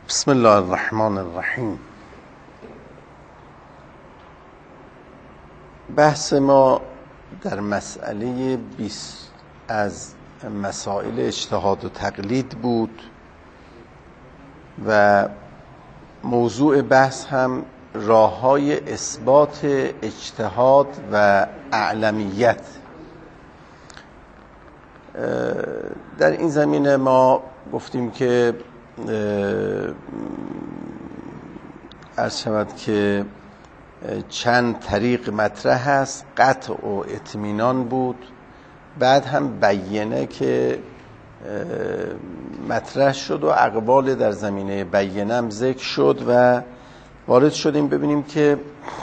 بسم الله الرحمن الرحیم. بحث ما در مسئله 20 از مسائل اجتهاد و تقلید بود و موضوع بحث هم راه‌های اثبات اجتهاد و اعلمیت. در این زمینه ما گفتیم که عرض شود که چند طریق مطرح هست. قطع و اطمینان بود، بعد هم بیینه که مطرح شد و اقوال در زمینه بیینه هم ذکر شد و وارد شدیم ببینیم که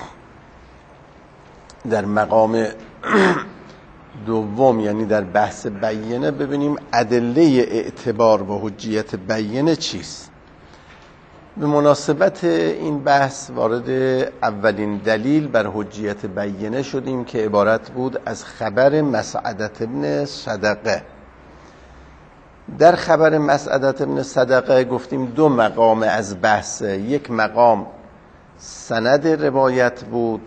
در مقام دوم، یعنی در بحث بیینه، ببینیم ادله اعتبار و حجیت بیینه چیست. به مناسبت این بحث وارد اولین دلیل بر حجیت بیینه شدیم که عبارت بود از خبر مسعدة بن صدقه. در خبر مسعدة بن صدقه گفتیم دو مقام از بحث. یک مقام سند روایت بود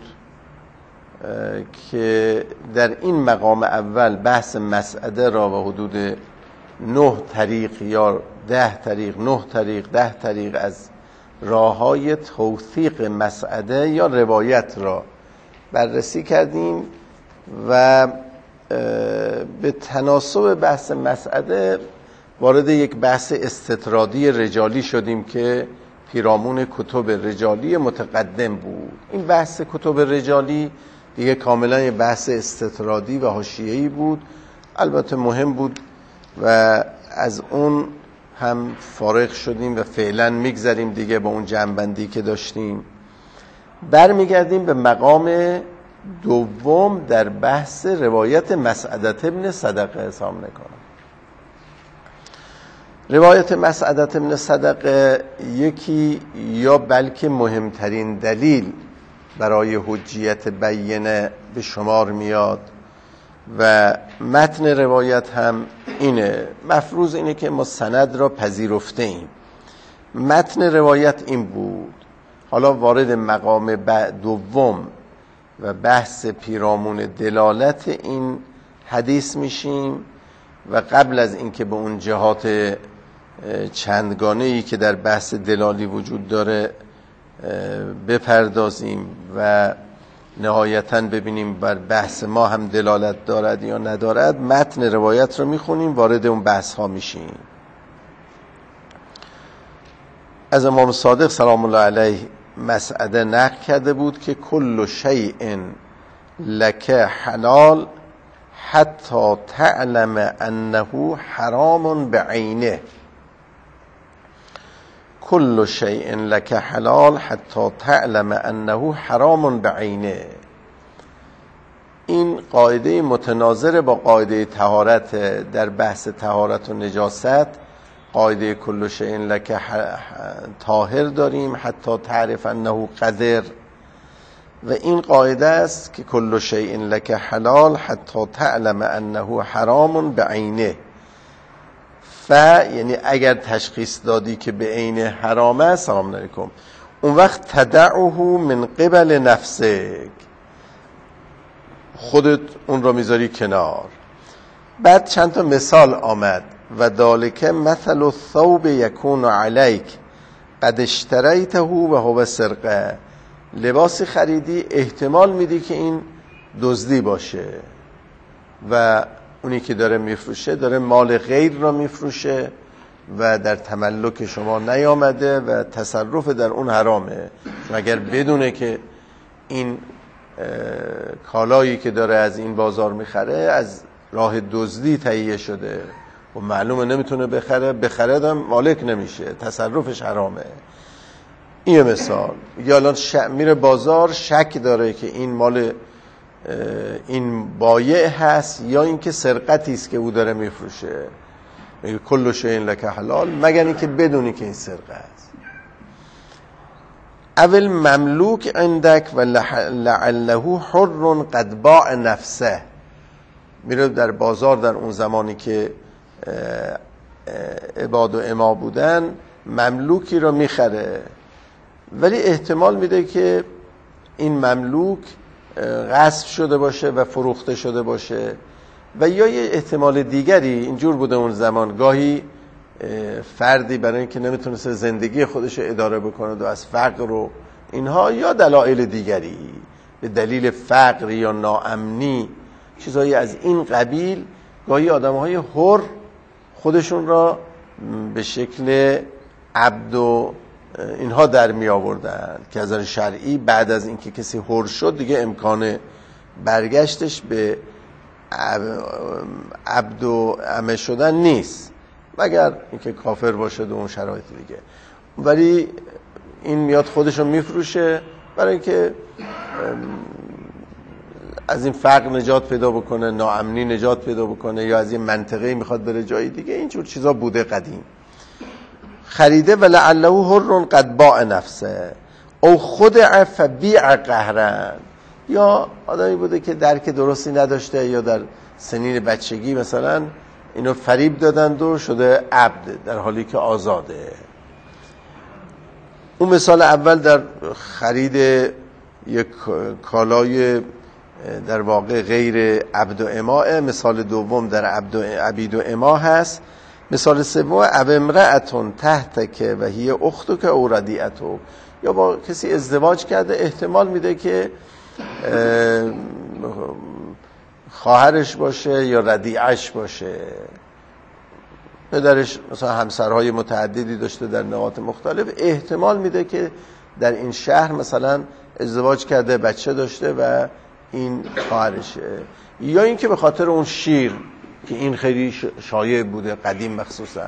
که در این مقام اول بحث مسعده را و حدود 9 طریق یا 10 طریق 9 طریق 10 طریق از راه‌های توثیق مسعده یا روایت را بررسی کردیم و به تناسب بحث مسعده وارد یک بحث استطرادی رجالی شدیم که پیرامون کتب رجالی متقدم بود. این بحث کتب رجالی دیگه کاملا یه بحث استطرادی و حاشیه‌ای بود، البته مهم بود و از اون هم فارغ شدیم و فعلا میگذریم دیگه با اون جنبندی که داشتیم. برمیگردیم به مقام دوم در بحث روایت مسعدة بن صدقه. حساب نکنم روایت مسعدة بن صدقه یکی یا بلکه مهمترین دلیل برای حجیت بیینه به شمار میاد و متن روایت هم اینه. مفروض اینه که ما سند را پذیرفته ایم. متن روایت این بود. حالا وارد مقام دوم و بحث پیرامون دلالت این حدیث میشیم و قبل از اینکه به اون جهات چندگانه‌ای که در بحث دلالی وجود داره بپردازیم و نهایتاً ببینیم بر بحث ما هم دلالت دارد یا ندارد، متن روایت رو میخونیم، وارد اون بحث ها میشیم. از امام صادق سلام الله علیه مسعده نقل کرده بود که کل شیء لک حلال حتی تعلم انه حرام بعینه. کل شیء لک حلال حتی تعلم انه حرام بعینه. این قاعده متناظر با قاعده طهارت. در بحث طهارت و نجاست قاعده کل شیء لک طاهر داریم حتی تعرف انه قذر و این قاعده است که کل شیء لک حلال حتی تعلم انه حرام بعینه. یعنی اگر تشخیص دادی که به عین حرامه، سلام علیکم، اون وقت تدعه من قبل نفسک، خودت اون رو میذاری کنار. بعد چند تا مثال آمد و ذالک مثل الثوب یکون علیک قد اشتریته و هو سرقه. لباسی خریدی، احتمال میدی که این دزدی باشه و اونی که داره میفروشه داره مال غیر را میفروشه و در تملک شما نیامده و تصرف در اون حرامه. مگر بدونه که این کالایی که داره از این بازار میخره از راه دزدی تهیه شده و معلومه نمیتونه بخره هم مالک نمیشه، تصرفش حرامه. این مثال. یا الان میره بازار، شک داره که این مال این بایع هست یا اینکه سرقتی است که او داره میفروشه. میگه کل شیء لک حلال، مگر اینکه بدونی که این سرقه است. اول مملوک عندك و لعله حر قد باع نفسه. میره در بازار در اون زمانی که عباد و اما بودن، مملوکی رو میخره، ولی احتمال میده که این مملوک غصب شده باشه و فروخته شده باشه، و یا یه احتمال دیگری اینجور بوده اون زمان، گاهی فردی برای اینکه نمیتونست زندگی خودش اداره بکنه و از فقر و اینها یا دلایل دیگری، به دلیل فقر یا ناامنی چیزایی از این قبیل، گاهی آدم‌های حر خودشون را به شکل عبد و اینها در می آوردن که از نظر شرعی بعد از اینکه کسی حر شد دیگه امکان برگشتش به عبد و عمه شدن نیست، مگر اینکه کافر باشه و اون شرایط دیگه. ولی این میاد خودشو میفروشه برای اینکه از این فقر نجات پیدا بکنه، ناامنی نجات پیدا بکنه، یا از این منطقه میخواد بره جای دیگه. اینجور چیزا بوده قدیم. خریده ولعله حر قد باع نفسه او خدع فبیع قهرا، یا آدمی بوده که درک درستی نداشته یا در سنین بچگی مثلا اینو فریب دادند و شده عبد در حالی که آزاده. اون مثال اول در خرید یک کالای در واقع غیر عبد و اماء، مثال دوم در عبید و اما هست، مثال سوم اب امرأتون تحتک و هی اختک او ردیعتو، یا با کسی ازدواج کرده، احتمال میده که خواهرش باشه یا ردیعش باشه، پدرش مثلا همسرهای متعددی داشته در نقاط مختلف، احتمال میده که در این شهر مثلا ازدواج کرده، بچه داشته و این خواهرشه، یا اینکه به خاطر اون شیر که این خیلی شایع بوده قدیم مخصوصا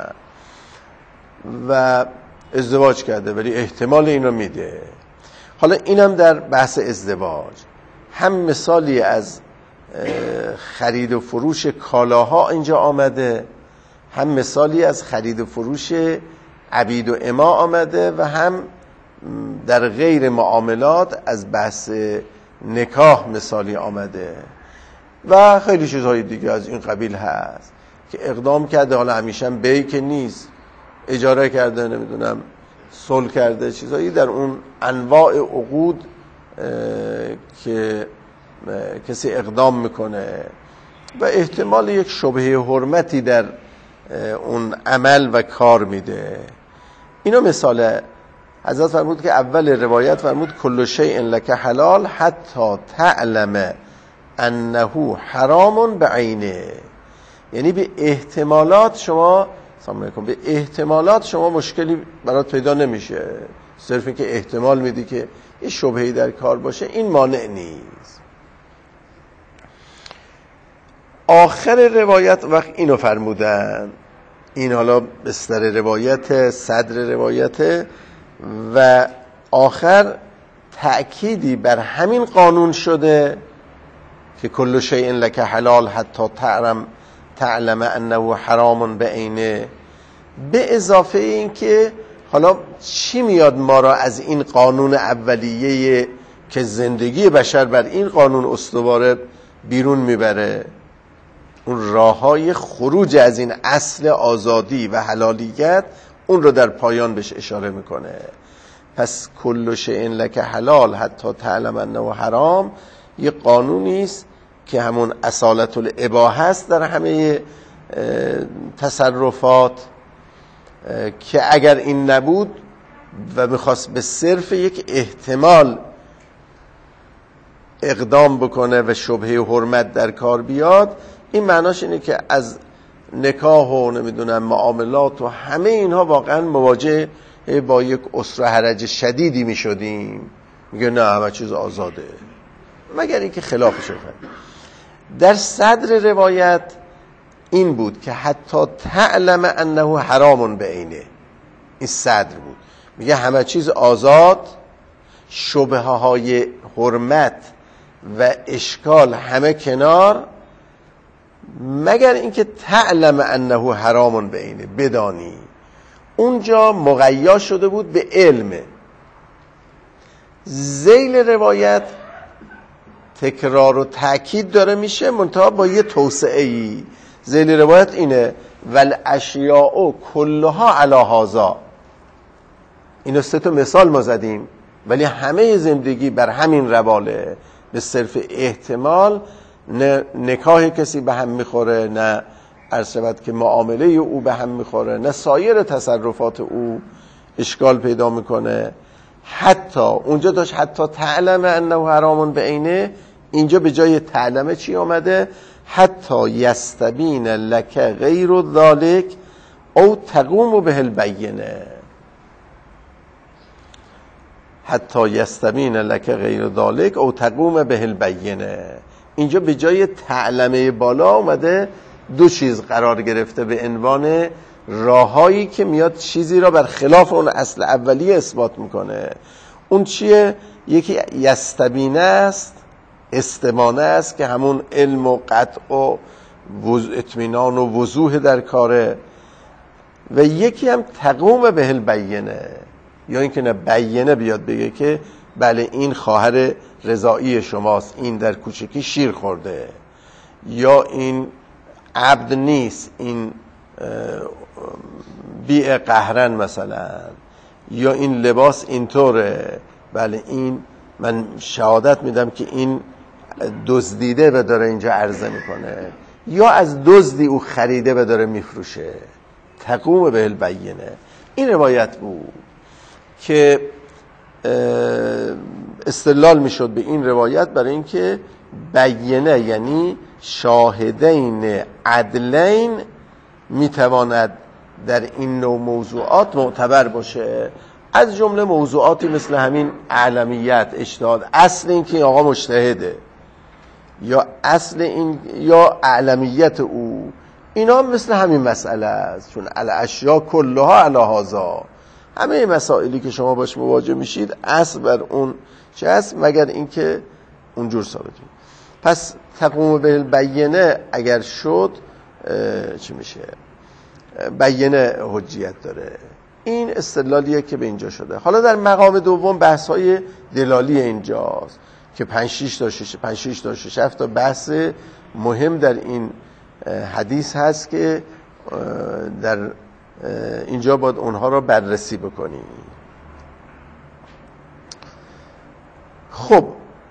و ازدواج کرده، ولی احتمال این رو میده. حالا اینم در بحث ازدواج هم مثالی از خرید و فروش کالاها اینجا آمده، هم مثالی از خرید و فروش عبید و اما آمده، و هم در غیر معاملات از بحث نکاح مثالی آمده، و خیلی چیزهای دیگه از این قبیل هست که اقدام کرده، حالا همیشه هم بی که نیست، اجاره کرده، نمیدونم صلح کرده، چیزهایی در اون انواع عقود که کسی اقدام میکنه و احتمال یک شبهه حرمتی در اون عمل و کار میده. اینو مثال حضرت فرمود که اول روایت فرمود کل شیء لک حلال حتی تعلم انه حرام بعینه، یعنی به احتمالات شما سلام علیکم، به احتمالات شما مشکلی برات پیدا نمیشه، صرف این که احتمال میدی که یه شبهه‌ای در کار باشه این مانع نیست. آخر روایت وقت اینو فرمودن، این حالا بستر روایت، صدر روایت، و آخر تأکیدی بر همین قانون شده که کل شیء لک حلال حتی تعلم انه حرام بعینه، به اضافه این که حالا چی میاد ما را از این قانون اولیه که زندگی بشر بر این قانون استواره بیرون میبره، اون راههای خروج از این اصل آزادی و حلالیت، اون رو در پایان بهش اشاره میکنه. پس کل شیء لک حلال حتی تعلم انه حرام یه قانونی است که همون اصالت الاباحه است در همه تصرفات، که اگر این نبود و میخواست به صرف یک احتمال اقدام بکنه و شبهه حرمت در کار بیاد، این معناش اینه که از نکاح و نمیدونم معاملات و همه اینها واقعا مواجه با یک اسر و حرج شدیدی میشدیم. میگه نه همه چیز آزاده، مگر اینکه خلافش کنه. در صدر روایت این بود که حتی تعلم انه حرام بعینه، این صدر بود، میگه همه چیز آزاد، شبهه های حرمت و اشکال همه کنار، مگر اینکه تعلم انه حرام بعینه، بدانی. اونجا مقیا شده بود به علم. ذیل روایت تکرار و تأکید داره میشه، منتها با یه توسعه‌ای. ذیل روایت اینه والاشیاء کلها علی هذا، اینو 3 مثال ما زدیم، ولی همه زندگی بر همین رواله. به صرف احتمال نه نکاح کسی به هم میخوره، نه عرض شود که معامله او به هم میخوره، نه سایر تصرفات او اشکال پیدا میکنه. حتی اونجا داشت حتی تعلم انه حرامون به عینه، اینجا به جای تعلمه چی آمده؟ حتی یستبین لک غیر ذالک او تقوم به البینه. حتی یستبین لک غیر ذالک او تقوم به البینه. اینجا به جای تعلمه بالا اومده 2 چیز قرار گرفته به عنوان راهایی که میاد چیزی را بر خلاف اون اصل اولیه اثبات میکنه. اون چیه؟ یکی یستبینه است، استبانه است که همون علم و قطع و اطمینان و وضوح در کاره، و یکی هم تقوم به البینه، یا اینکه نه بینه بیاد بگه که بله این خواهر رضایی شماست، این در کوچکی شیر خورده، یا این عبد نیست، این بیع قهرن مثلا، یا این لباس اینطوره، بله این من شهادت میدم که این دزدیده و داره اینجا عرضه میکنه، یا از دزدی او خریده و داره میفروشه. تقوم به البینه. این روایت بود که استدلال میشد به این روایت برای اینکه بینه یعنی شاهدین عدلین میتواند در این نوع موضوعات معتبر باشه، از جمله موضوعاتی مثل همین اعلمیت، اجتهاد، اصل این که آقا مجتهده، یا اصل این یا اعلمیت او، اینا مثل همین مسئله است، چون الاشیا کلها علی هذا، همه مسائلی که شما باش مواجه میشید اصل بر اون چه است مگر اینکه اونجور ثابت میشه. پس تقوم به البینه اگر شد چی میشه؟ بینه حجیت داره. این استدلالیه که به اینجا شده. حالا در مقام دوم بحث‌های دلالی اینجاست که 5 6 تا 6 7 تا بحث مهم در این حدیث هست که در اینجا باید اونها رو بررسی بکنیم. خب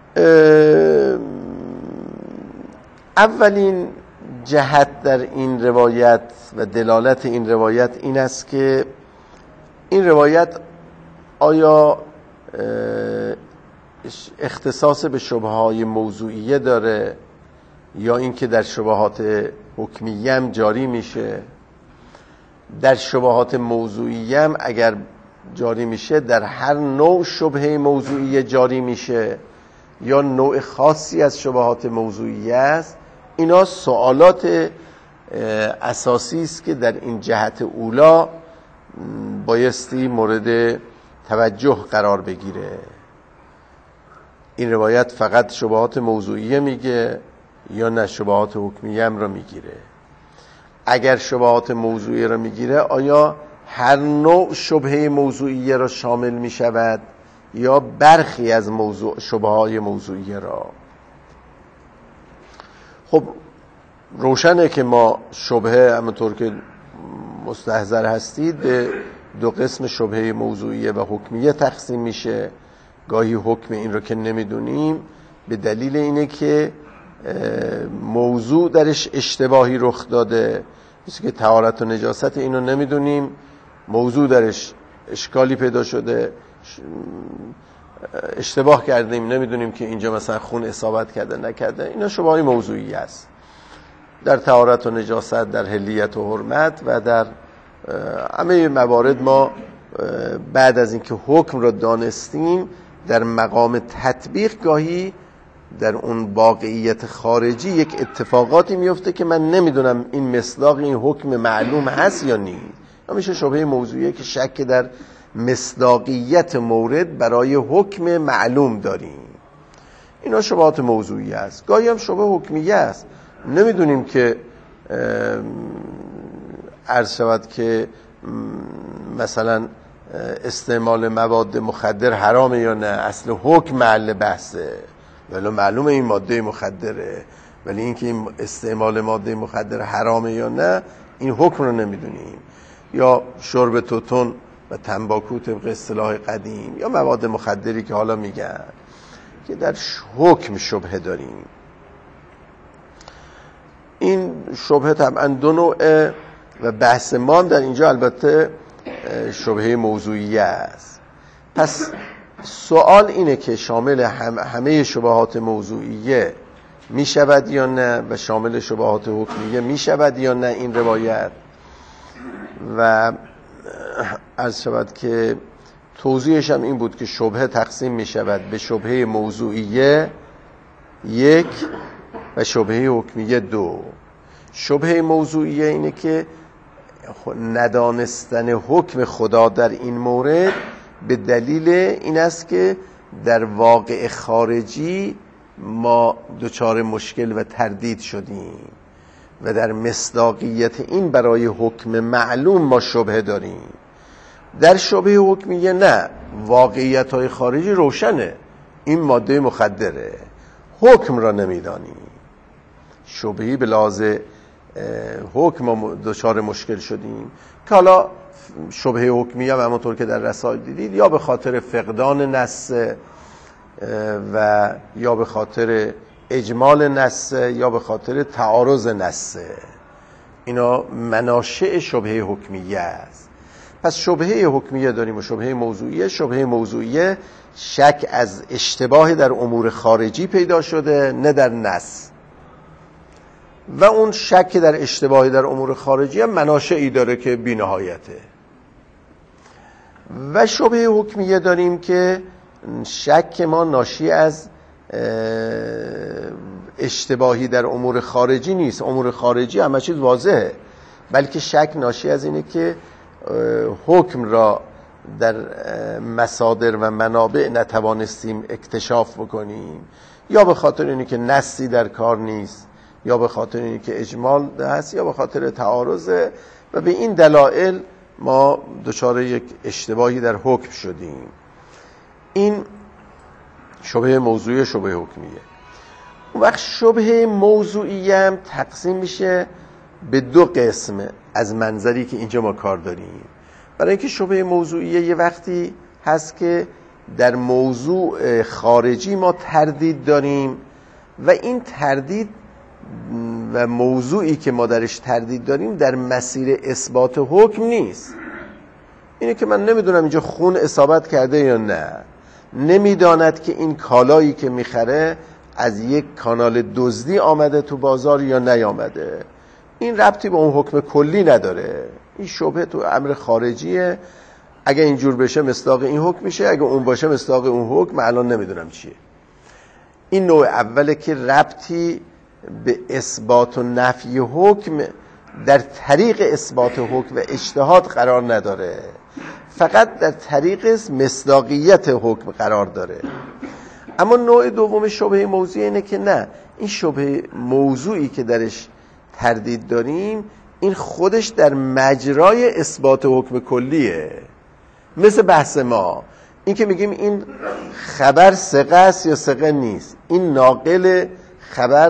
اولین جهت در این روایت و دلالت این روایت این است که این روایت آیا اختصاص به شبهه‌های موضوعیه داره یا اینکه در شبهات حکمیه هم جاری میشه؟ در شبهات موضوعیه هم اگر جاری میشه در هر نوع شبهه موضوعیه جاری میشه یا نوع خاصی از شبهات موضوعیه است؟ اینا سوالات اساسی است که در این جهت اولا بایستی مورد توجه قرار بگیره. این روایت فقط شبهات موضوعیه میگه یا نه شبهات حکمیه هم رو میگیره؟ اگر شبهات موضوعیه رو میگیره آیا هر نوع شبهه موضوعیه را شامل میشود یا برخی از شبههای موضوعیه را؟ خب روشنه که ما شبهه همونطور که مستحضر هستید به 2 قسم شبهه موضوعیه و حکمیه تقسیم میشه. گاهی حکم این رو که نمیدونیم به دلیل اینه که موضوع درش اشتباهی رخ داده، مثل که طهارت و نجاست اینو نمیدونیم، موضوع درش اشکالی پیدا شده، اشتباه کردیم، نمیدونیم که اینجا مثلا خون اصابت کرده نکرده. اینا شبهه موضوعی است در طهارت و نجاست، در حلیت و حرمت و در همه موارد. ما بعد از اینکه حکم را دانستیم در مقام تطبیق گاهی در اون واقعیت خارجی یک اتفاقاتی میفته که من نمیدونم این مصداق این حکم معلوم هست یا نیست. میشه شبهه موضوعیه که شک در مصداقیت مورد برای حکم معلوم داریم. اینا شبهات موضوعی است. گاهی هم شبه حکمیه است، نمیدونیم که عرض شود که مثلا استعمال مواد مخدر حرامه یا نه، اصل حکم محل بحثه، ولی معلومه این ماده مخدره، ولی اینکه این استعمال ماده مخدر حرامه یا نه این حکم رو نمیدونیم. یا شرب توتون و تنباکو طبق اصطلاح قدیم یا مواد مخدری که حالا میگن که در حکم شبهه داریم. این شبهه طبعا دو نوعه و بحث ما در اینجا البته شبهه موضوعیه است. پس سوال اینه که شامل همه شبهات موضوعیه می شود یا نه و شامل شبهات حکمیه می شود یا نه این روایت. و عرض شود که توضیحش هم این بود که شبهه تقسیم می شود به شبهه موضوعیه 1 و شبهه حکمیه 2. شبهه موضوعیه اینه که ندانستن حکم خدا در این مورد به دلیل این است که در واقع خارجی ما دچار مشکل و تردید شدیم و در مصداقیت این برای حکم معلوم ما شبهه داریم. در شبهه حکمیه نه، واقعیت‌های خارجی روشنه، این ماده مخدره، حکم را نمیدانیم. شبهی به لحاظ حکم ما دچار مشکل شدیم که حالا شبهه حکمیه هم همونطور که در رسائل دیدید یا به خاطر فقدان نص و یا به خاطر اجمال نص یا به خاطر تعارض نص، اینا مناشئ شبهه حکمیه است. پس شبهه حکمیه داریم و شبهه موضوعیه. شبهه موضوعیه شک از اشتباه در امور خارجی پیدا شده نه در نص، و اون شک در اشتباهی در امور خارجی هم مناشئی داره که بی‌نهایته. و شبهه حکمیه داریم که شک ما ناشی از اشتباهی در امور خارجی نیست، امور خارجی همه چیز واضحه، بلکه شک ناشی از اینه که حکم را در مصادر و منابع نتوانستیم اکتشاف بکنیم، یا به خاطر اینه که نصی در کار نیست، یا به خاطر اینه که اجمال هست، یا به خاطر تعارضه، و به این دلایل ما دچار یک اشتباهی در حکم شدیم. این شبهه موضوعی، شبهه حکمیه. اون وقت شبهه موضوعی هم تقسیم میشه به 2 قسم از منظری که اینجا ما کار داریم. برای اینکه شبهه موضوعیه یه وقتی هست که در موضوع خارجی ما تردید داریم و این تردید و موضوعی که ما درش تردید داریم در مسیر اثبات حکم نیست. اینه که من نمیدونم اینجا خون اصابت کرده یا نه، نمیداند که این کالایی که میخره از یک کانال دزدی آمده تو بازار یا نیامده. این ربطی به اون حکم کلی نداره. این شبهه تو امر خارجیه. اگه اینجور بشه مصداق این حکم میشه، اگه اون باشه مصداق اون حکم. الان نمیدونم چیه. این نوع اوله که ربطی به اثبات و نفی حکم در طریق اثبات حکم و اجتهاد قرار نداره، فقط در طریق مصداقیت حکم قرار داره. اما نوع دوم شبهه موضوعی اینه که نه، این شبهه موضوعی که درش تردید داریم این خودش در مجرای اثبات حکم کلیه. مثل بحث ما این که میگیم این خبر ثقه است یا ثقه نیست، این ناقل خبر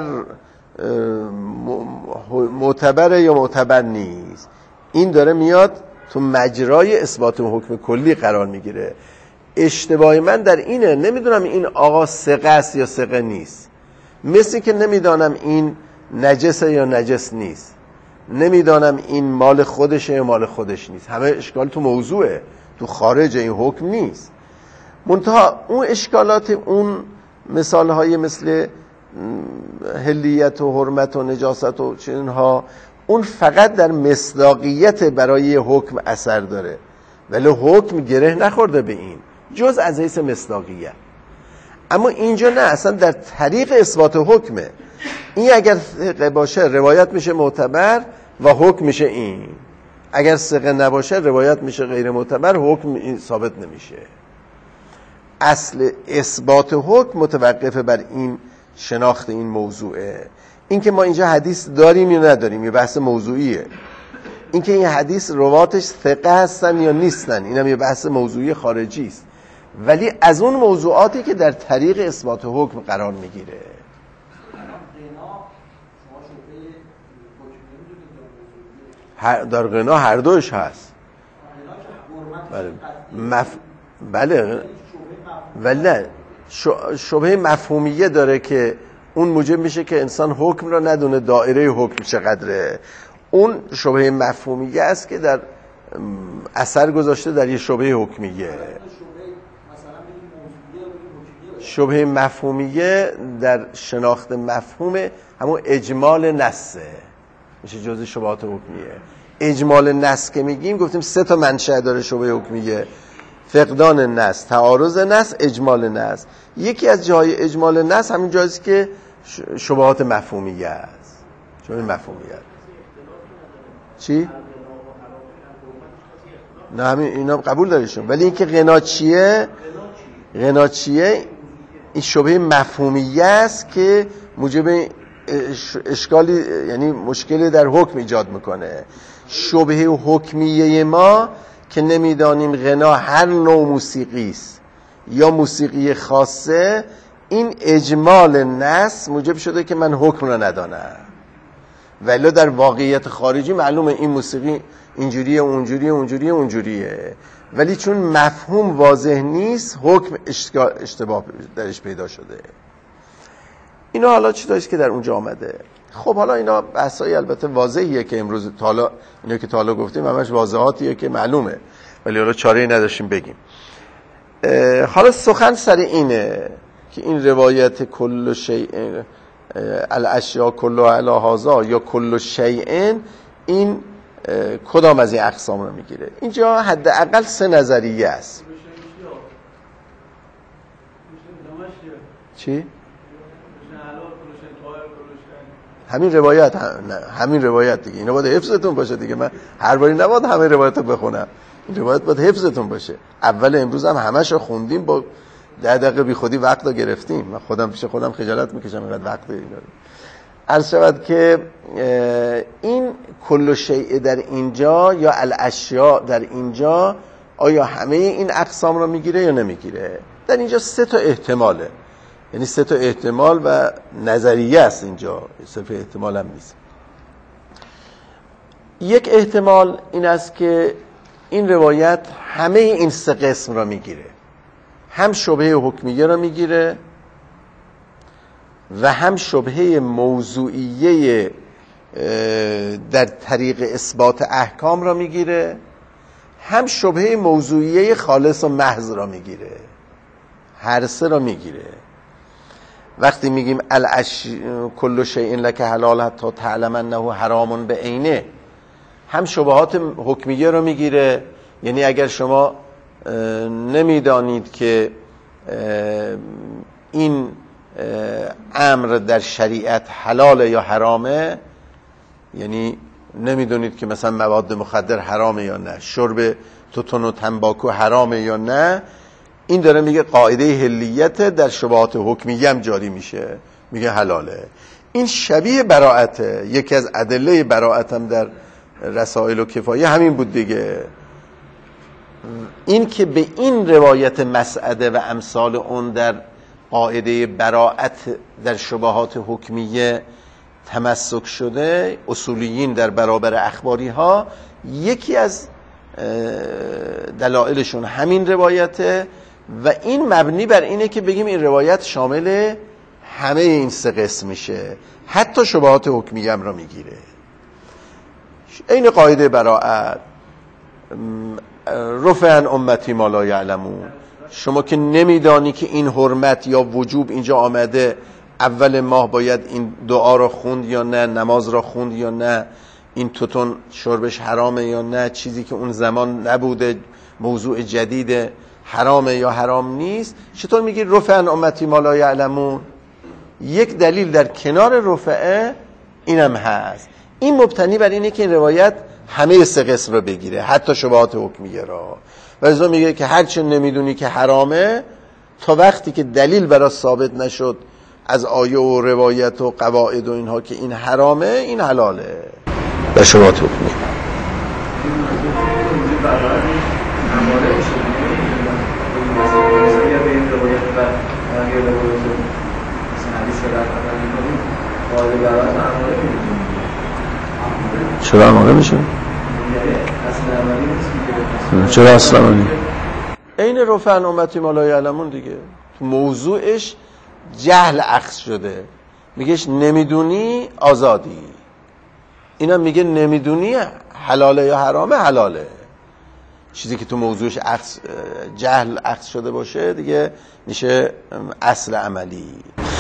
معتبره یا معتبر نیست، این داره میاد تو مجرای اثبات حکم کلی قرار میگیره. اشتباه من در اینه، نمیدونم این آقا ثقه است یا ثقه نیست، مثل که نمیدانم این نجسه یا نجس نیست، نمیدانم این مال خودشه یا مال خودش نیست. همه اشکال تو موضوعه، تو خارج این حکم نیست. منتها اون اشکالات، اون مثالهای مثل حلیت و حرمت و نجاست و چنینها، اون فقط در مصداقیت برای حکم اثر داره، ولی حکم گره نخورده به این جز از حیث مصداقیت. اما اینجا نه، اصلا در طریق اثبات حکمه. این اگر ثقه باشه روایت میشه معتبر و حکم میشه این، اگر ثقه نباشه روایت میشه غیر معتبر، حکم ثابت نمیشه. اصل اثبات حکم متوقف بر این شناخت این موضوعه. این که ما اینجا حدیث داریم یا نداریم یه بحث موضوعیه، این که این حدیث رواتش ثقه هستن یا نیستن اینم یه بحث موضوعی خارجی است، ولی از اون موضوعاتی که در طریق اثبات حکم قرار میگیره. در غنا هر دوش هست. بله ولی شبهه مفهومیه داره که اون موجب میشه که انسان حکم را ندونه دایره حکم چقدره. اون شبهه مفهومیه است که در اثر گذاشته در یه شبهه حکمیه. شبهه مفهومیه در شناخت مفهوم همون اجمال نصه، میشه جزء شبهات حکمیه. اجمال نص که میگیم گفتیم 3 تا منشأ داره شبهه حکمیه: فقدان نص، تعارض نص، اجمال نص. یکی از جای اجمال نص همین جاییست که شبهات مفهومیه است. شبهه مفهومیه چی؟ نه همین اینا قبول داریشون، ولی اینکه غنا چیه؟ غنا چیه؟ این شبهه مفهومیه است که موجب اشکالی یعنی مشکلی در حکم ایجاد میکنه. شبهه حکمیه ما که نمیدانیم غنا هر نوع موسیقی است یا موسیقی خاصه، این اجمال نص موجب شده که من حکم را ندانم، ولی در واقعیت خارجی معلومه این موسیقی اینجوریه اونجوریه اونجوریه اونجوریه، ولی چون مفهوم واضح نیست حکم اشتباه درش پیدا شده. اینا حالا چیزاییست که در اونجا آمده. خب حالا اینا بحثای البته واضحیه که امروز تا حالا اینا که تا حالا گفتیم همش واضحاتیه که معلومه، ولی حالا چاره‌ای نداشتیم بگیم. حالا سخن سر اینه که این روایت کل شیء الاشیاء کلها علی هذا یا کل شیء، این کدام از این اقسام رو میگیره؟ اینجا حداقل 3 نظریه است. چی؟ همین روایت همین روایت دیگه. اینا باید حفظتون باشه دیگه. من هر باری نباید همه روایت رو بخونم. این روایت باید حفظتون باشه. اول امروز هم همش رو خوندیم، با 10 دقیقه بی خودی وقت رو گرفتیم. من خودم پیش خودم خجالت میکشم اینقدر وقت اینا رو. عرض شود که این کل شیء در اینجا یا الاشیاء در اینجا آیا همه این اقسام رو میگیره یا نمیگیره؟ در اینجا 3 تا احتماله، یعنی 3 تا احتمال و نظریه است. اینجا صرف احتمال هم نیست. یک احتمال این است که این روایت همه این 3 قسم را میگیره، هم شبهه حکمیه را میگیره و هم شبهه موضوعیه در طریق اثبات احکام را میگیره، هم شبهه موضوعیه خالص و محض را میگیره. هر 3 را میگیره. وقتی میگیم کل شیء لک حلال حتی تعلم انه حرام بعینه، هم شبهات حکمیه رو میگیره، یعنی اگر شما نمیدانید که این امر در شریعت حلاله یا حرامه، یعنی نمیدونید که مثلا مواد مخدر حرامه یا نه، شرب توتون و تنباکو حرامه یا نه، این داره میگه قاعده حلیت در شبهات حکمیه هم جاری میشه، میگه حلاله. این شبیه براءته. یکی از ادله براءت هم در رسائل و کفایه همین بود دیگه. این که به این روایت مسعده و امثال اون در قاعده براءت در شبهات حکمیه تمسک شده، اصولیین در برابر اخباری ها، یکی از دلایلشون همین روایته و این مبنی بر اینه که بگیم این روایت شامل همه این 3 قسم میشه، حتی شبهات حکمیه هم را میگیره. این قاعده براءت، رفع عن امتی ما لا یعلمون، شما که نمیدانی که این حرمت یا وجوب اینجا آمده، اول ماه باید این دعا را خوند یا نه، نماز را خوند یا نه، این توتون شربش حرامه یا نه، چیزی که اون زمان نبوده، موضوع جدیده، حرامه یا حرام نیست، چطور میگی رفع عن امتی ما لا یعلمون؟ یک دلیل در کنار رفعه اینم هست. این مبتنی بر اینه که این روایت همه 3 قسم رو بگیره، حتی شبهات حکمیه را. و ازا میگه که هرچه نمیدونی که حرامه، تا وقتی که دلیل برای ثابت نشد از آیه و روایت و قواعد و اینها که این حرامه، این حلاله در شبهات حکمیه. چرا اماره میشه؟ چرا اصلا این رفعن امتی ما لا یعلمون دیگه تو موضوعش جهل اخذ شده، میگهش نمیدونی آزادی، اینا میگه نمیدونی حلاله یا حرامه، حلاله. چیزی که تو موضوعش جهل اخذ شده باشه دیگه میشه اصل عملی.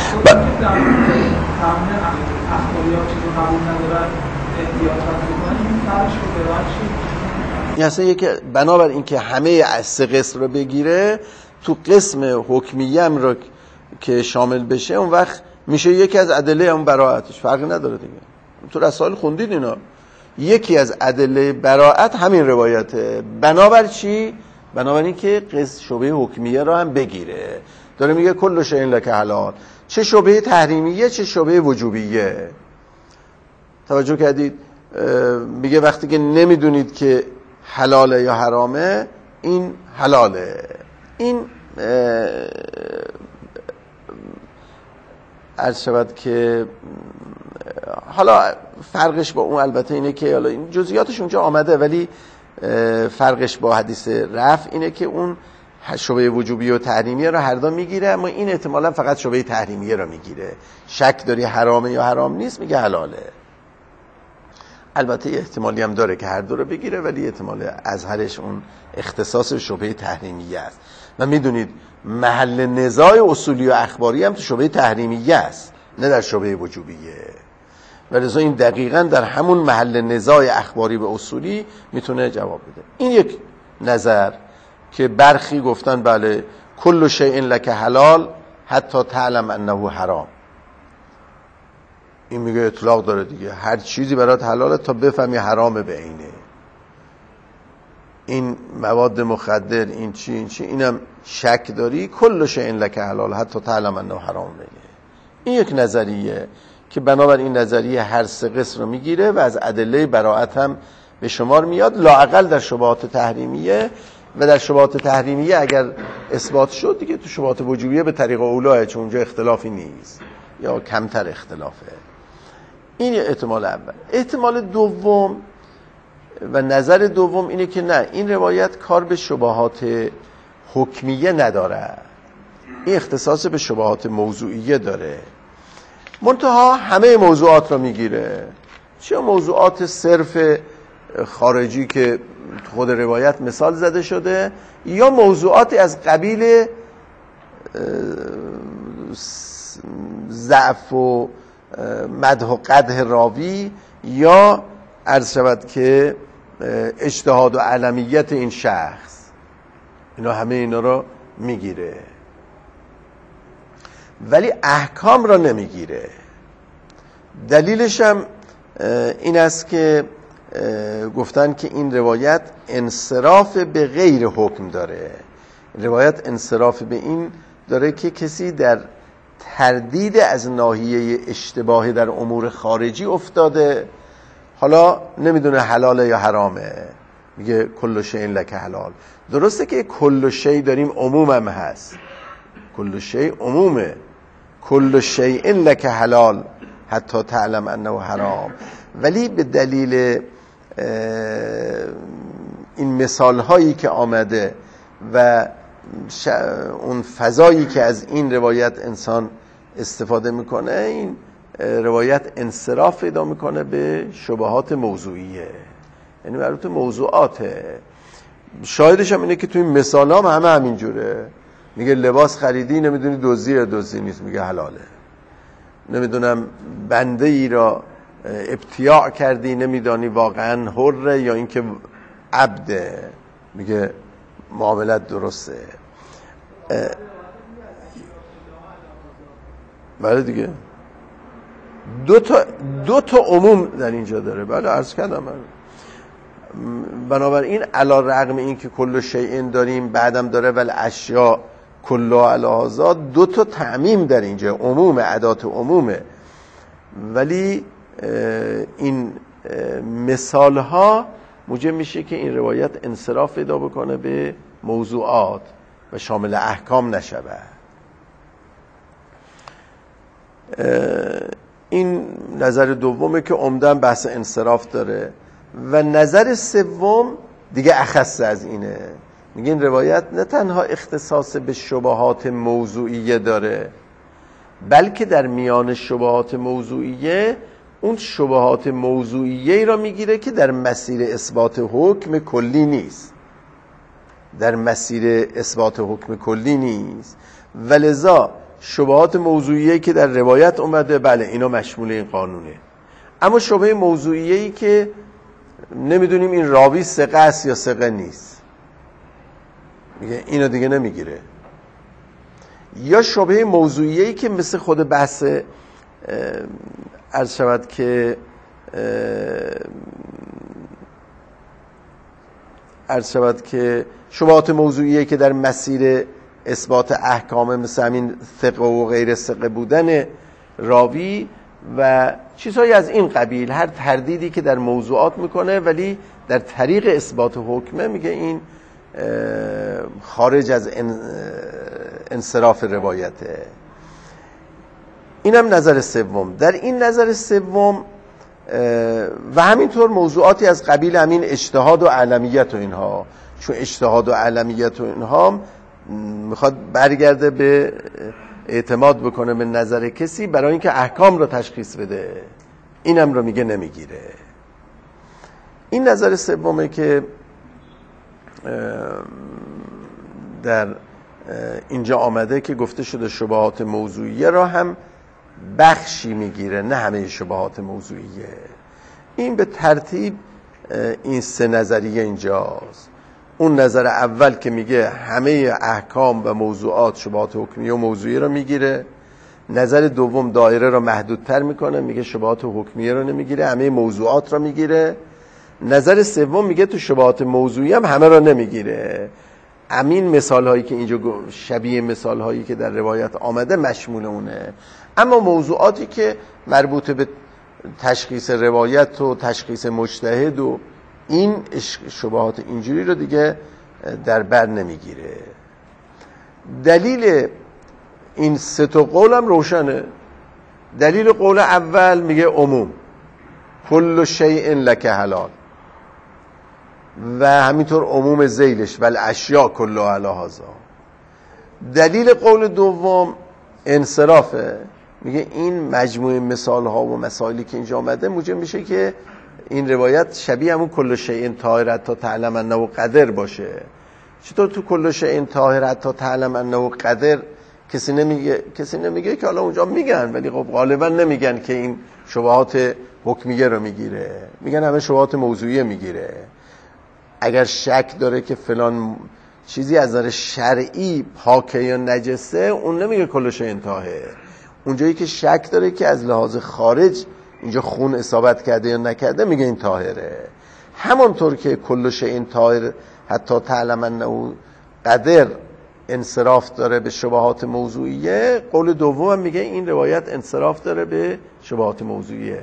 این اصلا یکی بنابر این که همه سه قسم رو بگیره، تو قسم حکمیه هم رو که شامل بشه، اون وقت میشه یکی از ادله اون براءتش، فرقی نداره دیگه. تو رسائل خوندید اینا، یکی از ادله براءت همین روایته. بنابر چی؟ بنابر این که شبهه حکمیه رو هم بگیره. داره میگه کل شیء لک حلال، چه شبهه تحریمیه چه شبهه وجوبیه. توجه کردید؟ میگه وقتی که نمیدونید که حلاله یا حرامه، این حلاله. این عرض شود که حالا فرقش با اون البته اینه که حالا این جزئیاتش اونجا آمده، ولی فرقش با حدیث رفع اینه که اون شبهه وجوبی و تحریمیه رو هر دو میگیره، اما این احتمالاً فقط شبهه تحریمیه رو میگیره. شک داری حرامه یا حرام نیست، میگه حلاله. البته احتمالی هم داره که هر دو رو بگیره، ولی احتمال ازهرش اون اختصاص شبهه تحریمیه است. و میدونید محل نزاع اصولی و اخباری هم تو شبهه تحریمیه است، نه در شبهه وجوبیه. ولذا این دقیقاً در همون محل نزاع اخباری و اصولی میتونه جواب بده. این یک نظر که برخی گفتن بله کل شیء لک حلال حتی تعلم انه حرام. این میگه اطلاق داره دیگه، هر چیزی برات حلاله تا بفهمی حرامه به عینه. این مواد مخدر، این چی اینم شک داری، کل شیء لک حلال حتی تعلم انه حرام میگه. این یک نظریه که بنابر این نظریه هر سه قسم رو میگیره و از ادله براءت هم به شمار میاد، لااقل در شبهات تحریمیه. و در شبهات تحریمیه اگر اثبات شد دیگه، تو شبهات وجوبیه به طریق اولاه، چون اونجا اختلافی نیست یا کمتر اختلافه. این احتمال اول. احتمال دوم و نظر دوم اینه که نه، این روایت کار به شبهات حکمیه نداره، این اختصاص به شبهات موضوعیه داره. منتها همه موضوعات رو میگیره، چه موضوعات صرف خارجی که خود روایت مثال زده شده، یا موضوعات از قبیل ضعف و مدح و قدح راوی، یا عرض شود که اجتهاد و علمیت این شخص. اینا همه اینا رو میگیره، ولی احکام را نمیگیره. دلیلش هم این است که گفتن که این روایت انصراف به غیر حکم داره. روایت انصراف به این داره که کسی در تردید از ناحیه اشتباهی در امور خارجی افتاده، حالا نمیدونه حلاله یا حرامه، میگه کل شیء لک حلال. درسته که کل شیء داریم عموم هم هست، کل شیء عمومه، کل شیء لک حلال حتی تعلم انه حرام. ولی به دلیل این مثال هایی که آمده و اون فضایی که از این روایت انسان استفاده میکنه، این روایت انصراف پیدا میکنه به شبهات موضوعیه، یعنی مربوط موضوعاته. شاهدش هم اینه که توی این مثال هم همه همینجوره. میگه لباس خریدی نمیدونی دزدی نیست، میگه حلاله. نمیدونم بنده ای را ابتیاع کردی نمیدانی واقعا حره یا اینکه عبده، میگه معاملت درسته. بله دیگه، دو تا عموم در اینجا داره. بله عرض کردم من. بنابراین علی رغم این که کل شیء داریم، بعدم داره ولی اشیاء کلا علی هذا، دو تا تعمیم در اینجا، عموم، ادات عمومه. ولی این مثال ها موجب میشه که این روایت انصراف پیدا بکنه به موضوعات و شامل احکام نشوه. این نظر دومه که عمدن بحث انصراف داره. و نظر سوم دیگه اخص از اینه. میگه این روایت نه تنها اختصاص به شبهات موضوعیه داره، بلکه در میان شبهات موضوعیه اون شبهات موضوعیه را میگیره که در مسیر اثبات حکم کلی نیست، در مسیر اثبات حکم کلی نیست، ولذا شبهات موضوعیه که در روایت اومده بله اینا مشمول این قانونه، اما شبهه موضوعیه‌ای که نمیدونیم این راوی ثقه است یا ثقه نیست، میگه اینو دیگه نمیگیره. یا شبهه موضوعیه‌ای که مثل خود بحث عرض شود که شبهات موضوعیه که در مسیر اثبات احکام مثل همین ثقه و غیر ثقه بودن راوی و چیزهایی از این قبیل، هر تردیدی که در موضوعات میکنه ولی در طریق اثبات حکمه، میگه این خارج از انصراف روایته. اینم نظر سوم. در این نظر سوم و همینطور موضوعاتی از قبیل همین اجتهاد و علمیت و اینها، چون اجتهاد و علمیت و اینها میخواد برگرده به اعتماد بکنه به نظر کسی برای اینکه احکام رو تشخیص بده، اینم رو میگه نمیگیره. این نظر سومه که در اینجا آمده که گفته شده شبهات موضوعیه را هم بخشی میگیره، نه همه شبهات موضوعیه. این به ترتیب این سه نظریه اینجاست. اون نظر اول که میگه همه احکام و موضوعات شبهات حکمیه و موضوعیه رو میگیره. نظر دوم دایره رو محدودتر میکنه، میگه شبهات حکمیه رو نمیگیره، همه موضوعات رو میگیره. نظر سوم میگه تو شبهات موضوعی هم همه رو نمیگیره. همین مثال هایی که اینجا شبیه مثال هایی که در روایت آمده مشمول اونه، اما موضوعاتی که مربوط به تشخیص روایت و تشخیص مجتهد و این شبهات اینجوری رو دیگه در بر نمیگیره. دلیل این سه تا قول هم روشنه. دلیل قول اول میگه عموم، کل شیء لک حلال، و همینطور عموم ذیلش ولی اشیاء کلها علی هذا. دلیل قول دوم انصرافه، میگه این مجموعه مثال ها و مسائلی که اینجا آمده موجب میشه که این روایت شبیه همون کل شیء طاهر تا تعلم انه قدر باشه. چطور تو کل شیء طاهر تا تعلم انه قدر کسی نمیگه که حالا اونجا میگن ولی خب غالبا نمیگن که این شبهات حکمیه رو میگیره، میگن همه شبهات موضوعیه میگیره. اگر شک داره که فلان چیزی از نظر شرعی پاکه یا نجسه، اون نمیگه کل شیء طاهر. اونجایی که شک داره که از لحاظ خارج اینجا خون اصابت کرده یا نکرده، میگه این طاهره. همانطور که کل شیء طاهر حتی تعلم انه قدر انصراف داره به شبهات موضوعیه، قول دوم میگه این روایت انصراف داره به شبهات موضوعیه.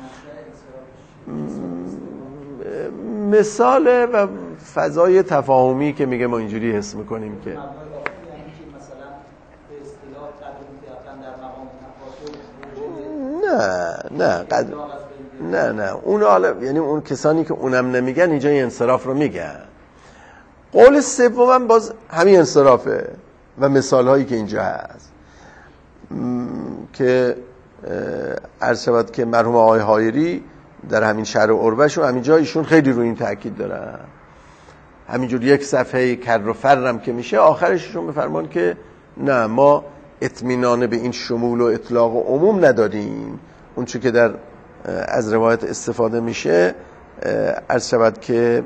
مثال و فضای تفاهمی که میگه ما اینجوری حس میکنیم که نه اون حالا یعنی اون کسانی که اونم نمیگن اینجا این انصراف رو میگن. قول سوم باز همین انصرافه و مثال هایی که اینجا هست که عرض شود که مرحوم آقای حایری در همین شرح عروه‌شون همینجا ایشون خیلی روی این تاکید دارن. همینجور یک صفحه کر و فرم که میشه آخرشون بفرمان که نه، ما اطمینان به این شمول و اطلاق و عموم نداریم. اون چون که در از روایت استفاده میشه عرض شود که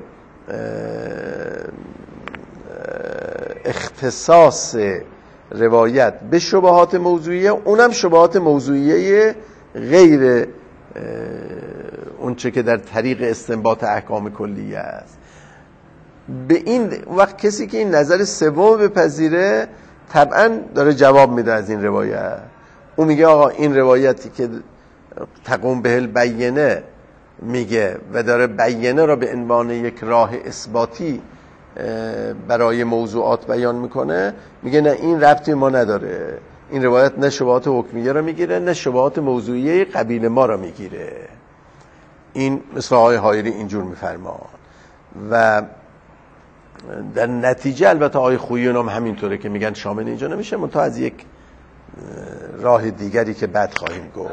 اختصاص روایت به شبهات موضوعیه، اونم شبهات موضوعیه غیر اون چه که در طریق استنباط احکام کلیه است. به این وقت کسی که این نظر سوم بپذیره طبعا داره جواب میده از این روایت. اون میگه آقا این روایتی که تقوم به البینه میگه و داره بینه را به عنوان یک راه اثباتی برای موضوعات بیان میکنه، میگه نه، این ربطی ما نداره. این روایت نه شبهات حکمیه را میگیره نه شبهات موضوعیه قبیل ما را میگیره. این مثل آقای حایری اینجور میفرمان. و در نتیجه البته آقای خوییون هم همینطوره که میگن شامل اینجا نمیشه، منتها از یک راه دیگری که بعد خواهیم گفت.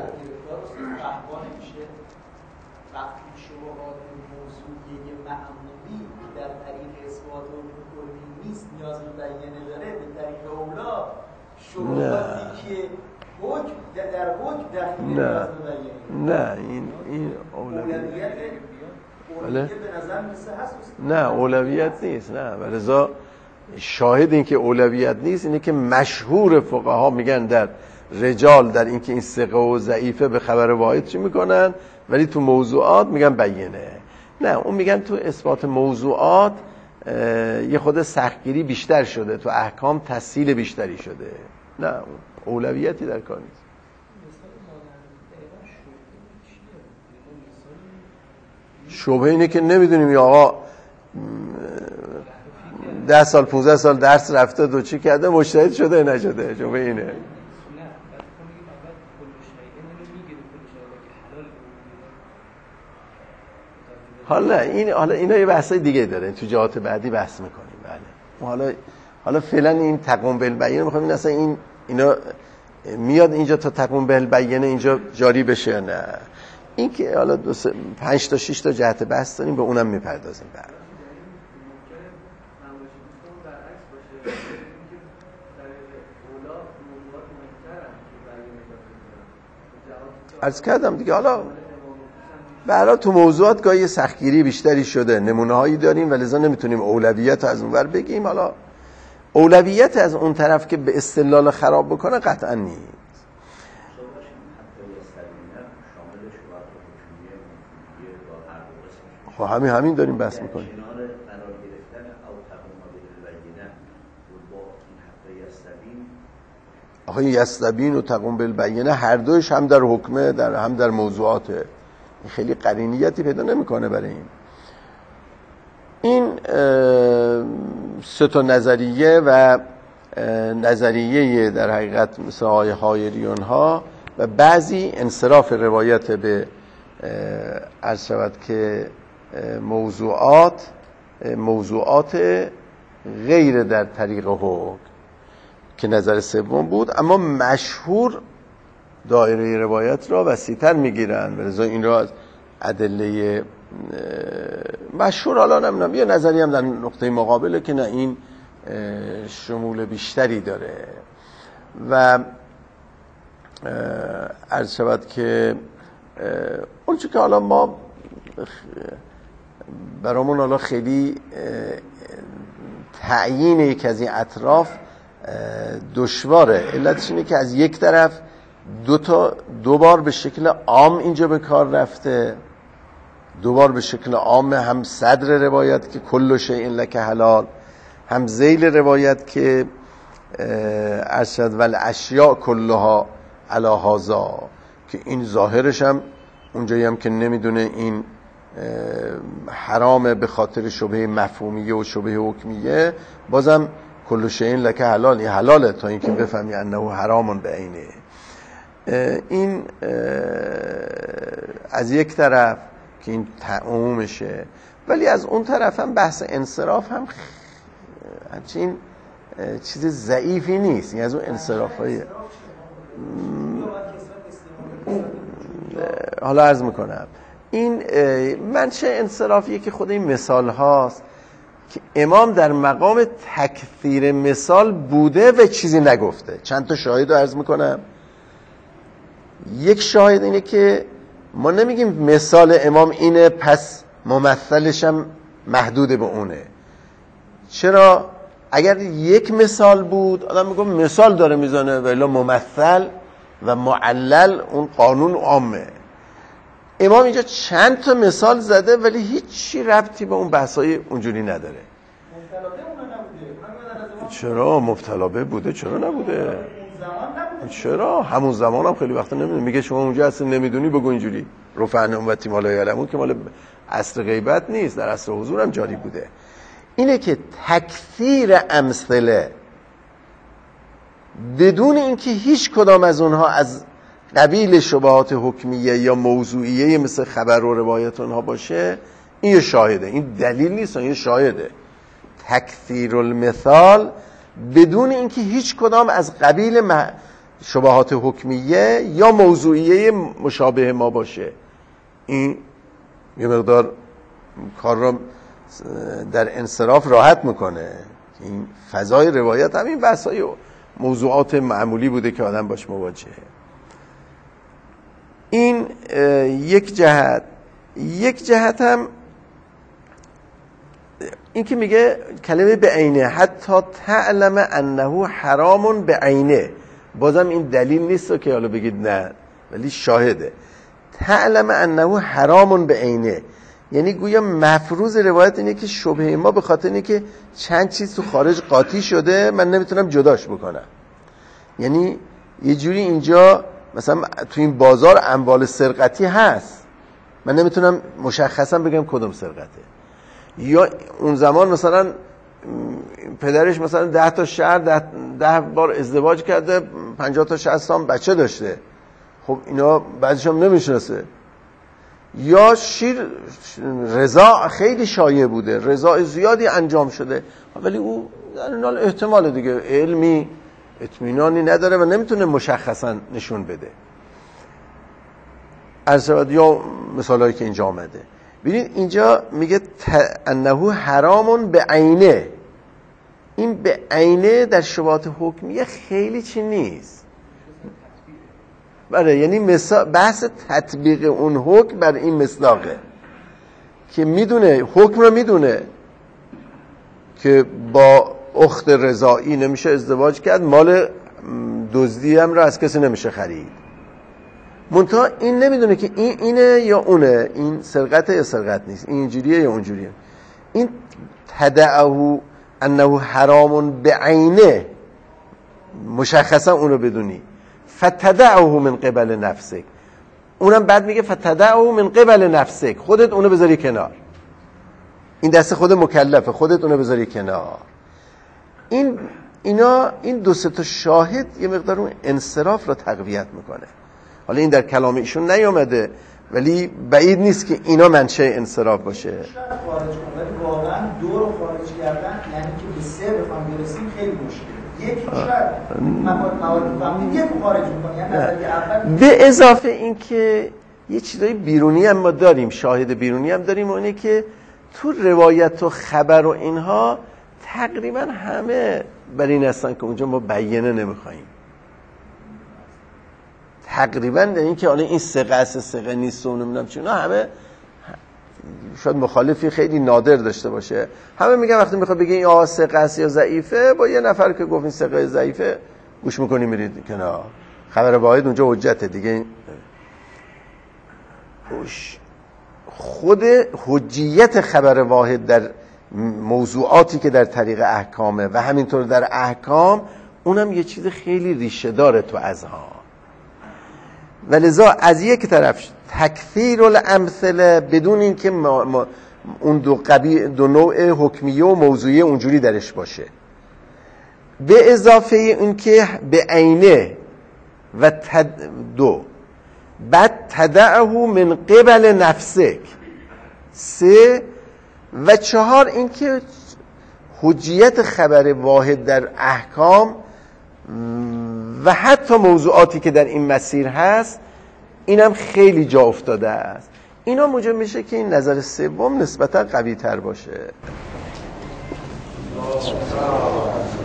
نه این اولویت به نظر نه اولویت نیست، نه ولذا شاهد این که اولویت نیست اینه که مشهور فقها میگن در رجال در این که این ثقه و ضعیفه به خبر واحد چی میکنن، ولی تو موضوعات میگن بینه. نه اون میگن تو اثبات موضوعات یه خود سختگیری بیشتر شده، تو احکام تسهیل بیشتری شده. نه اولویتی در کار نیست. شبهه اینه که نمیدونیم یا آقا 10 سال 15 سال درس رفته دو چی کرده مجتهد شده نشده، شبهه اینه. حالا اینا یه بحثای دیگه داره، تو جهات بعدی بحث میکنیم. بله حالا فعلا این تقویم بالبینه میخوایم این اصلا اینا میاد اینجا تا تقویم بالبینه اینجا جاری بشه، نه این که حالا 5 تا 6 تا جهت بحث داریم به اونم میپردازیم. بعد عرض کردم دیگه، حالا برای تو موضوعات گاهی سختگیری بیشتری شده، نمونه هایی داریم ولذا نمیتونیم اولویت از اون ور بگیم. حالا اولویت از اون طرف که به استدلال خراب بکنه قطعا نیست. خب همین داریم بحث میکنیم. آخه یستبین و تقویم بالبینه هر دوش هم در حکمه هم در موضوعاته، خیلی قرینیتی پیدا نمیکنه برای این 3 تا نظریه و نظریه در حقیقت مثل هایریون ها و بعضی انصراف روایت به عرض شود که موضوعات غیر در طریق حکم که نظر سوم بود، اما مشهور دایره روایت را وسیع‌تر میگیرن و لذا این را از ادله مشهور حالا نمیدونم یه نظری هم در نقطه مقابله که نه این شمول بیشتری داره و عرض شود که اون چون که حالا ما برامون حالا خیلی تعیین یک از این اطراف دشواره. علتش اینه که از یک طرف دو بار به شکل عام اینجا به کار رفته، 2 بار به شکل عام، هم صدر روایت که کل شیء لک حلال، هم ذیل روایت که ارشد والاشیاء کلها علی هذا، که این ظاهرش هم اونجایی هم که نمیدونه این حرامه به خاطر شبهه مفهومیه و شبهه حکمیه، بازم کل شیء لک حلال، این حلاله تا اینکه بفهمی انه حرامون به عینه. این از یک طرف که این عمومشه، ولی از اون طرف هم بحث انصراف هم همچین چیز ضعیفی نیست. این از اون انصرافای حالا عرض میکنم این منشه انصرافیه که خود این مثال هاست که امام در مقام تکثیر مثال بوده و چیزی نگفته. چند تا شاهد رو عرض میکنم. یک شاهد اینه که ما نمیگیم مثال امام اینه پس ممثلش هم محدود به اونه. چرا؟ اگر یک مثال بود آدم میگه مثال داره میزنه، ولی ممثل و معلل اون قانون عامه. امام اینجا چند تا مثال زده ولی هیچی ربطی به اون بحثای اونجوری نداره. چرا مبتلا به بوده؟ چرا نبوده؟ چرا؟ همون زمان هم خیلی وقتا نمیدونی. میگه شما اونجا اصلا نمیدونی بگو اینجوری. رفعنا امتی ما لا یعلمون که مال عصر غیبت نیست، در عصر حضور هم جاری بوده. اینه که تکثیر امثله بدون اینکه هیچ کدام از اونها از قبیل شبهات حکمیه یا موضوعیه مثل خبر و روایت اونها باشه، این یه شاهده. این دلیل نیست، این شاهده. تکثیر المثال بدون اینکه هیچ کدام از قبیل شبهات حکمیه یا موضوعیه مشابه ما باشه. این یه مقدار کار را در انصراف راحت میکنه. این فضای روایت هم این بحثای موضوعات معمولی بوده که آدم باش مواجهه. این یک جهت هم این که میگه کلمه به عینه، حتی تعلم انه حرام به عینه، بازم این دلیل نیست که حالا بگید نه، ولی شاهده. تعلم انه حرام به عینه یعنی گویا مفروض روایت اینه که شبهه ما به خاطر اینه که چند چیز تو خارج قاطی شده من نمیتونم جداش بکنم. یعنی یه جوری اینجا مثلا تو این بازار اموال سرقتی هست، من نمیتونم مشخصا بگم کدوم سرقته. یا اون زمان مثلا پدرش مثلا 10 تا شهر 10 بار ازدواج کرده، 50 تا 60 تا بچه داشته، خب اینا بعضیش هم نمیشناسه. یا شیر رضاع خیلی شایع بوده، رضاع زیادی انجام شده، ولی او در این حال احتمال دیگه علمی اطمینانی نداره و نمیتونه مشخصا نشون بده. یا مثالایی که اینجا آمده، ببینید اینجا میگه انه حرام به عینه. این به عینه در شبهات حکمیه خیلی چی نیست. بله، یعنی بحث تطبیق اون حکم بر این مصداقه که میدونه، حکم رو میدونه که با اخت رضاعی نمیشه ازدواج کرد، مال دزدی هم رو از کسی نمیشه خرید. منتها این نمیدونه که این اینه یا اونه، این سرقته یا سرقت نیست، این اینجوریه یا اونجوریه. این تدعه انه حرام به عینه، مشخصا اونو بدونی. فتدعه من قبل نفسک، اونم بعد میگه فتدعه من قبل نفسک، خودت اونو بذاری کنار، این دست خود مکلفه، خودت اونو بذاری کنار. این دو سه تا شاهد یه مقدار اون انصراف رو تقویت میکنه. حالا این در کلام ایشون نیامده، ولی بعید نیست که اینا منشأ انصراف باشه. خارج کن، ولی واقعا دو رو خارج کردن یعنی که به سه بخوام برسیم خیلی مشکله. یکی شاید مواد فهمی یک خارج می‌کنه، یعنی نظریه اول. به اضافه این که یه چیزای بیرونی هم ما داریم، شاهد بیرونی هم داریم، اونه که تو روایت و خبر و اینها تقریبا همه بر این هستن که اونجا ما بیانه نمیخوایم. تقریبا در این که حالا این ثقه است ثقه نیست و نمیدونم چی، اینا همه شاید مخالفی خیلی نادر داشته باشه. همه میگن وقتی میخواد بگه این آقا ثقه است یا ضعیفه، با یه نفر که گفت این ثقه ضعیفه گوش میکنی میرید کنار. خبر واحد اونجا حجته دیگه. خود حجیت خبر واحد در موضوعاتی که در طریق احکامه و همینطور در احکام، اونم یه چیز خیلی ریشه داره تو اذهان. ولذا از یک طرف تکثیر الامثله بدون اینکه اون دو نوع حکمیه و موضوعیه اونجوری درش باشه، به اضافه این که به عینه و بعد تدعه من قبل نفسک، 3 و 4 این که حجیت خبر واحد در احکام و حتی موضوعاتی که در این مسیر هست، اینم خیلی جا افتاده است. اینا موجب میشه که این نظر سوم نسبتا قوی تر باشه.